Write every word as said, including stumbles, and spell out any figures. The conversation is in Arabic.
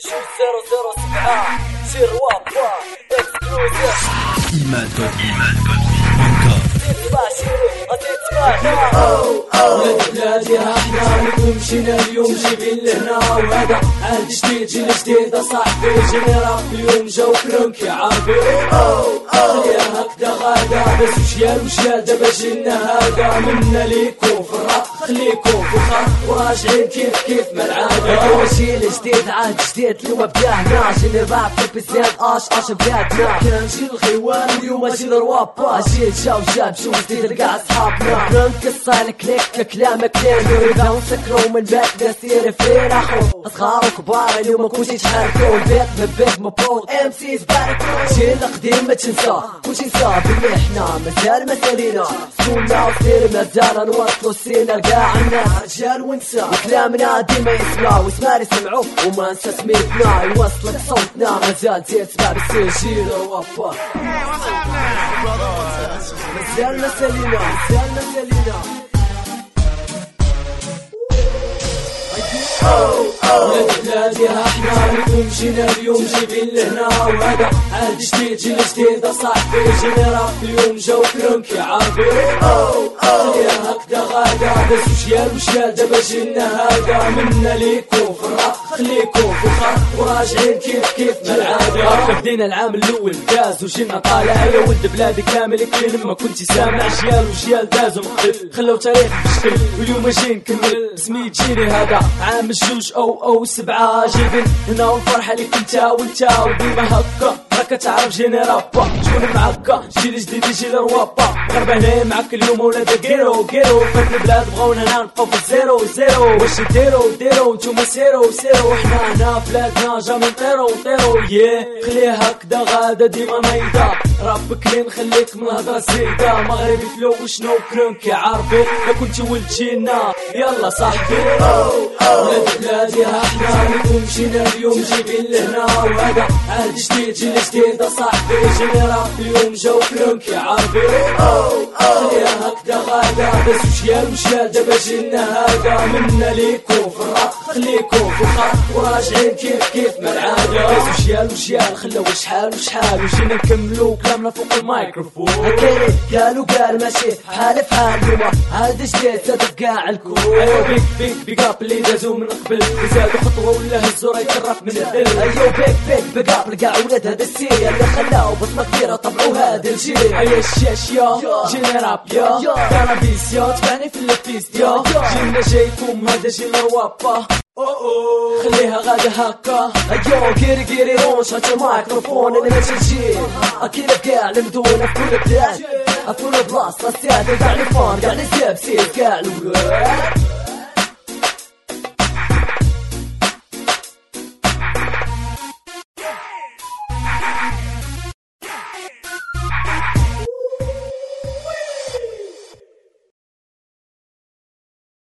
زيرو زيرو سبعة سير وابا اكسكلوزيف إيمان إيمان ولاد بلادي احنا لكم مشينا اليوم جايبين لهنا وهذا عهد جديد جيل جديد اصاحبي جيني راب اليوم جاو كرنك يا عربي خليها هكدا غادا بس وشيال وشيال دابا جينا هذا منا ليكم في الراب خليكم في الخط وراجعين كيف كيف ما العادة جيل جديد عهد جديد اليوم بداهنا جيل راب في بزياد اش اش بلادنا كان جيل الخيوان واليوم جيل الروابا جيل جاو جاب شو جديد لقى اصحابنا ننقص على كليك كلامك لين يريدون نسكروا من بيت نسير فين اخو اصغار وكبار اليوم كلشي تحركوا البيت من بيت مبروك ام سي باركوا جيل القديم ما تنسى كلشي نسى باللي احنا مازال ما سالينا سكونا وسير مازال نوصلوا السينا لقاع الناس رجال ونساء كلامنا ديما يسمعوا واسمار يسمعوا وما ننسى سميتنا يوصلك صوتنا مازال زي تبع بالسجيل وابا مازالنا سالينا مازالنا سالينا ولاد بلادي احنا لكم مشينا اليوم جايبين لهنا وهذا عهد جديد جيل جديد اصاحبي جيني راب اليوم جاو كرنك يا عربي خليها هكدا غادا بس وشيال وشيال دابا جينا هذا منا ليكم في الراب خليكم في الخط وراجعين كيف كيف ما العادة بدينا العام الاول داز وجينا طالع يا ولد بلادي كامل كلين ما كنتي سامع جيال وجيال دازوا مقتل خلوا تاريخ بشكل واليوم جاي نكمل اسمي جيلي هذا عام الجوج او او سبعة جايبين هنا والفرحة ليك انتا وانتا وديما هكا راك تعرف جيني رابا شكون معاك جيل جديد جيل روابا غربة هنا معاك اليوم ولاد كيرو كيرو فات البلاد بغاونا هنا نبقاو في الزيرو زيرو واش ديرو ديرو نتوما سيرو سيرو احنا هنا بلادنا جا من طيرو طيرو ياه خليها هكدا غادا ديما نايضة راب كلين خليك من الهضرة زيدة مغربي فلو وشنو كرنك يا عربي لا كنتي ولد جينا يلا صاحبي ولاد بلادي احنا لكم مشينا اليوم جايبين لهنا وهذا عهد جديد جيل جديد اصاحبي جيني راب اليوم جاو كرنك يا عربي خليها هكدا غادا بس وشيال وشيال دابا جينا هذا منا ليكم في الراب خليكم في الخط وراجعين كيف كيف ما العادة بس وشيال وشيال خلاو شحال وشحال وجينا نكملو كلامنا فوق الميكروفون هكاين قالوا قال ماشي حال في حال اليوم هذا جديد زاد كاع الكون ايوا بيك بيك بيك اب اللي دازو من قبل زادوا خطوه ولا هزو راه يترف من الذل ايوا بيك بيك بيك اب لقاع ولاد هذا السير اللي خلاو بطمه كبيره طبعوا هذا الجيل ايا الشاش يا جينا راب يا كانابيس يا تبعني في الفيست يا جينا جايكم هذا جيل روابا خليها غادا هكا ايوا كيري كيري رونش هات الميكروفون انا ما تجي اكيد كاع المدونه في كل بلاد في كل بلاصه استاذ كاع لي فون كاع لي سيب سيب كاع الولاد